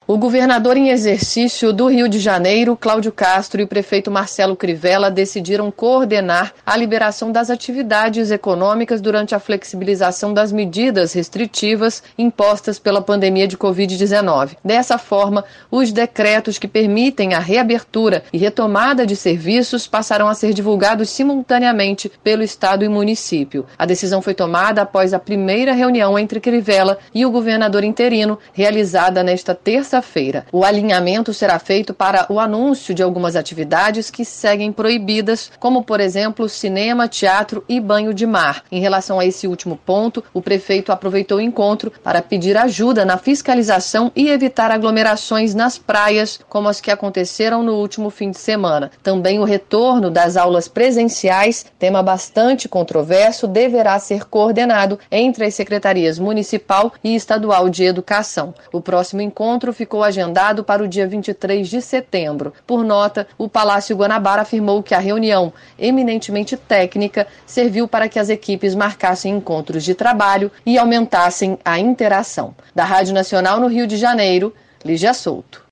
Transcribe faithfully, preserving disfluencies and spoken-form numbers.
O governador em exercício do Rio de Janeiro, Cláudio Castro, e o prefeito Marcelo Crivella decidiram coordenar a liberação das atividades econômicas durante a flexibilização das medidas restritivas impostas pela pandemia de covid dezenove. Dessa forma, os decretos que permitem a reabertura e retomada de serviços passarão a ser divulgados simultaneamente pelo Estado e município. A decisão foi tomada após a primeira reunião entre Crivella e o governador interino, realizada nesta terça feira. O alinhamento será feito para o anúncio de algumas atividades que seguem proibidas, como, por exemplo, cinema, teatro e banho de mar. Em relação a esse último ponto, o prefeito aproveitou o encontro para pedir ajuda na fiscalização e evitar aglomerações nas praias, como as que aconteceram no último fim de semana. Também o retorno das aulas presenciais, tema bastante controverso, deverá ser coordenado entre as secretarias municipal e estadual de educação. O próximo encontro ficou ficou agendado para o dia vinte e três de setembro. Por nota, o Palácio Guanabara afirmou que a reunião, eminentemente técnica, serviu para que as equipes marcassem encontros de trabalho e aumentassem a interação. Da Rádio Nacional no Rio de Janeiro, Lígia Souto.